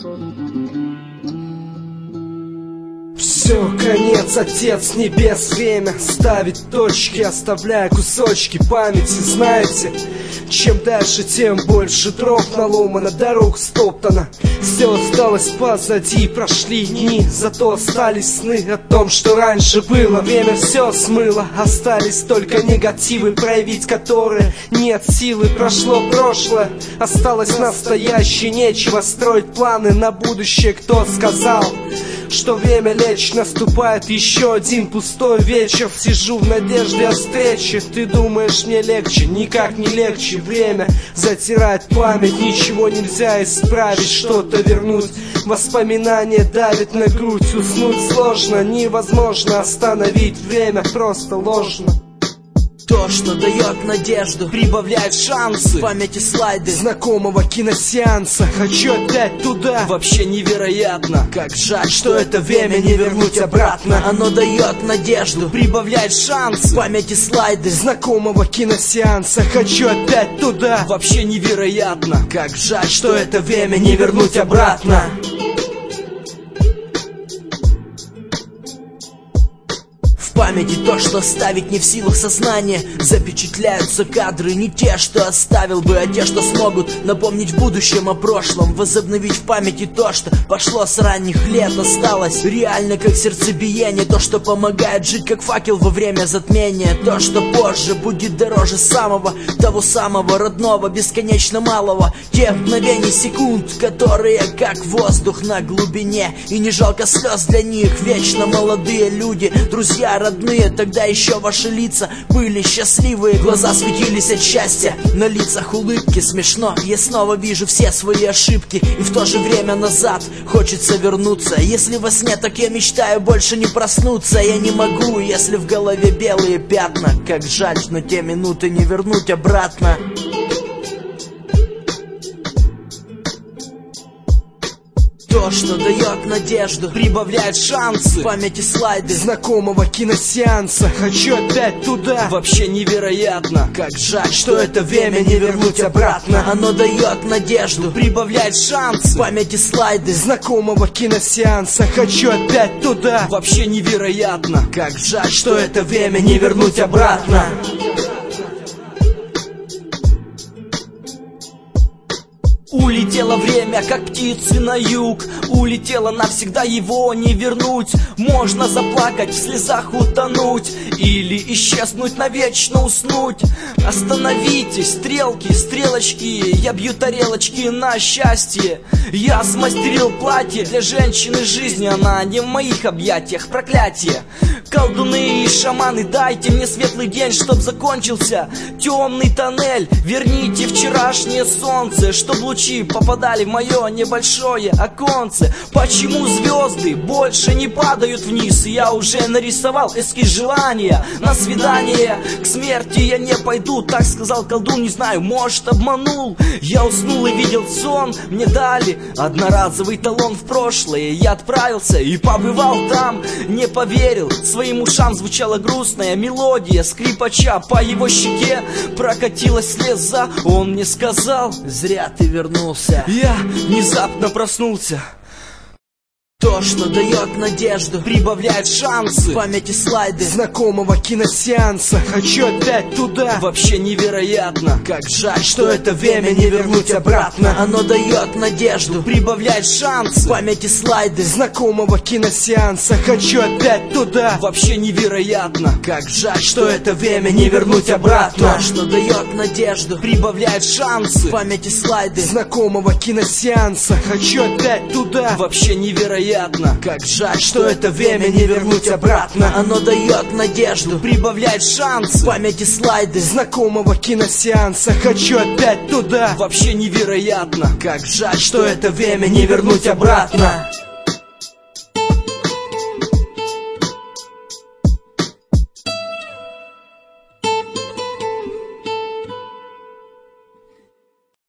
Все, конец, Отец небес, время ставить точки, оставляя кусочки памяти. Знаете, чем дальше, тем больше дров наломано, дорог стоптана. Все осталось позади, прошли дни, зато остались сны о том, что раньше было. Время все смыло, остались только негативы, проявить которые нет силы. Прошло прошлое, осталось настоящее, нечего строить планы на будущее. Кто сказал, что время лечь? Наступает еще один пустой вечер. Сижу в надежде о встрече. Ты думаешь, мне легче? Никак не легче. Время затирает память, ничего нельзя исправить, что-то вернуть. Воспоминания давят на грудь, уснуть сложно, невозможно остановить. Время просто ложно. То, что дает надежду, прибавляет шансы, в памяти слайды знакомого киносеанса. Хочу опять туда. Вообще невероятно, как жаль, что это время не вернуть обратно. Оно дает надежду, прибавляет шансы, в памяти слайды знакомого киносеанса. Хочу опять туда. Вообще невероятно, как жаль, что это время не вернуть обратно. В памяти то, что оставить не в силах сознания. Запечатляются кадры не те, что оставил бы, а те, что смогут напомнить в будущем о прошлом. Возобновить в памяти то, что пошло с ранних лет. Осталось реально как сердцебиение. То, что помогает жить как факел во время затмения. То, что позже будет дороже самого, того самого родного, бесконечно малого. Тех мгновений, секунд, которые как воздух на глубине. И не жалко слез для них. Вечно молодые люди, друзья, родные, тогда еще ваши лица были счастливые, глаза светились от счастья, на лицах улыбки. Смешно, я снова вижу все свои ошибки, и в то же время назад хочется вернуться. Если во сне, так я мечтаю больше не проснуться. Я не могу, если в голове белые пятна. Как жаль, но те минуты не вернуть обратно. То, что дает надежду, прибавляет шансы, в памяти слайды знакомого киносеанса. Хочу опять туда. Вообще невероятно, как жаль, что это время не вернуть обратно. Оно дает надежду, прибавляет шансы, в памяти слайды знакомого киносеанса. Хочу опять туда. Вообще невероятно, как жаль, что это время не вернуть обратно. Улетело время, как птицы на юг. Улетело навсегда, его не вернуть. Можно заплакать, в слезах утонуть, или исчезнуть, навечно уснуть. Остановитесь, стрелки, стрелочки, я бью тарелочки на счастье. Я смастерил платье для женщины жизни, она не в моих объятиях, проклятие. Колдуны и шаманы, дайте мне светлый день, чтоб закончился темный тоннель. Верните вчерашнее солнце, чтоб лучи попадали в мое небольшое оконце. Почему звезды больше не падают вниз? Я уже нарисовал эскиз желания на свидание. К смерти я не пойду, так сказал колдун, не знаю, может обманул. Я уснул и видел сон, мне дали одноразовый талон в прошлое. Я отправился и побывал там, не поверил своим ушам. Звучала грустная мелодия скрипача, по его щеке прокатилась слеза. Он мне сказал: зря ты вернулся. Я внезапно проснулся. То, что дает надежду, прибавляет шансы, в памяти слайды знакомого киносеанса. Хочу опять туда. Вообще невероятно, как жаль, что это время не вернуть обратно. Оно дает надежду, прибавляет шансы, в памяти слайды знакомого киносеанса. Хочу опять туда. Вообще невероятно, как жаль, что это время не вернуть обратно. То, что дает надежду, прибавляет шансы, в памяти слайды знакомого киносеанса. Хочу опять туда. Вообще невероятно, как жаль, что это время не вернуть обратно. Оно дает надежду, прибавляет шансы, в памяти слайды знакомого киносеанса. Хочу опять туда. Вообще невероятно, как жаль, что это время не вернуть обратно.